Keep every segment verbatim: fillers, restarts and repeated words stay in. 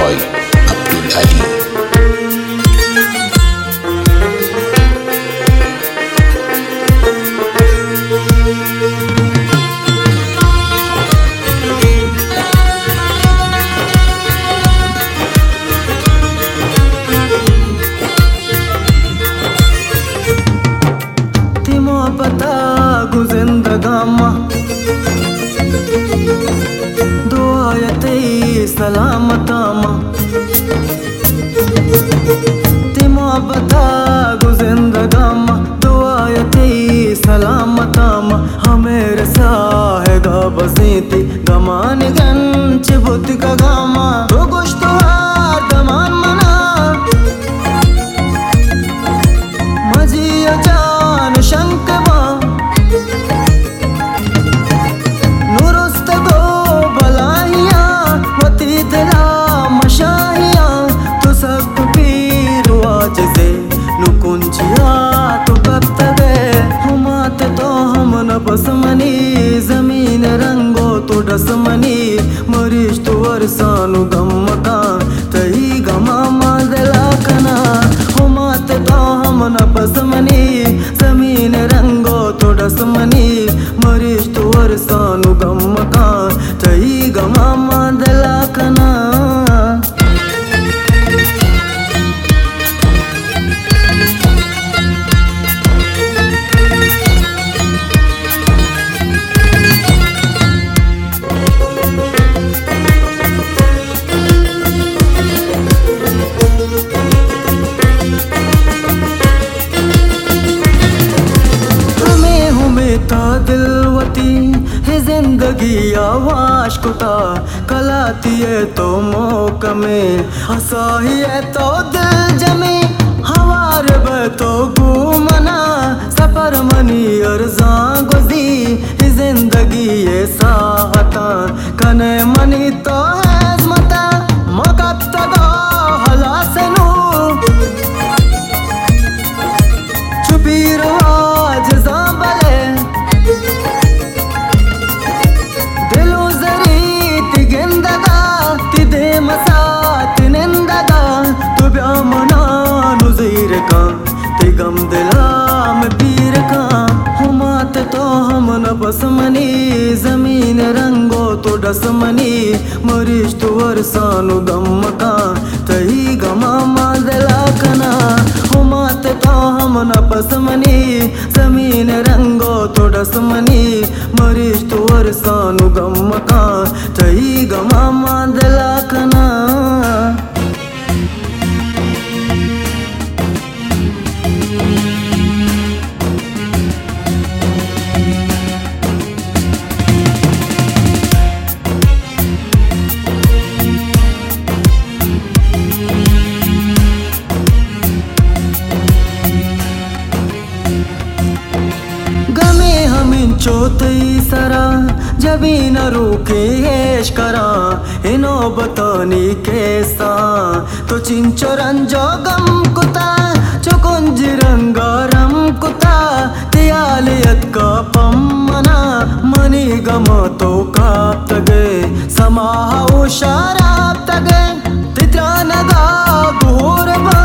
by Abdul Ali. पता गु जिंदगामा दुआयते सलामतामा तिमा पता गु जिंदगामा दुआयते सलामतामा हमें साहेगा बसीती गमान गंच बुद्ध का गामा तो गुश्तो दमान मना मजिया जान शंक बसमनी जमीन रंगो तो डसमनी मरीज तो वर्षानु गम्मका तही गमा मादला कना हुमात तो हम न बसमनी जमीन रंगो तो डसमनी मरीज तो वर्षानु गम्मका तही गमा मादला कना दिलवती है जिंदगी आवाश कुता कलाती है तो मौक में हंसाही है तो दिल जमी हवार बे तो घूमना सफर मनी अर्जा गुजी है जिंदगी ये साहता कने मनी तो है मता मकब तगा हला सनू छुपी रवाज ज़ाबले गम दिला में पीर का हुमात तो हम न बसमनी जमीन रंगो तो डसमनी मरीज तो वर्षानु गम का तही गमा मादला कना हुमात तो हम न बसमनी जमीन रंगो तो डसमनी मरीज तो वर्षानु गम का तही गमा मादला कना चौथी सरा जबी न रूके ऐश करा इनो बतानी कैसा तो चिंचो रंजो गम कुता चुकुंज रंगारम कुता तियालियत का पम्मना मनी गमो तो काप तगे समाहा उशाराप तगे तित्रा नगा बुरबा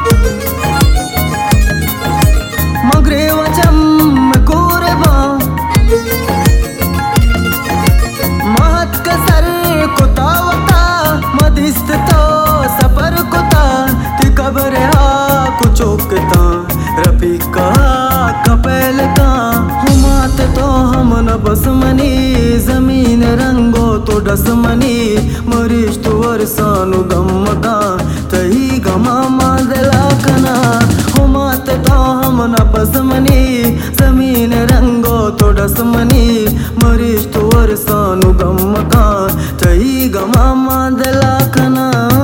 मगरे वचम कुरबा महत कसर कुतावता मदिस्त तो सफर कुता ती कब्र हा कुचोकता रफीका कपेल का हुमात तो हम न बसमनी जमीन रंगो तो डसमनी मरीज तो वर्षानु गम्मका तही गमा मादला कना हुमात तो हम न बसमनी जमीन रंगो तो डसमनी मरीज तो वर्षानु गम्मका तही गमा मादला कना।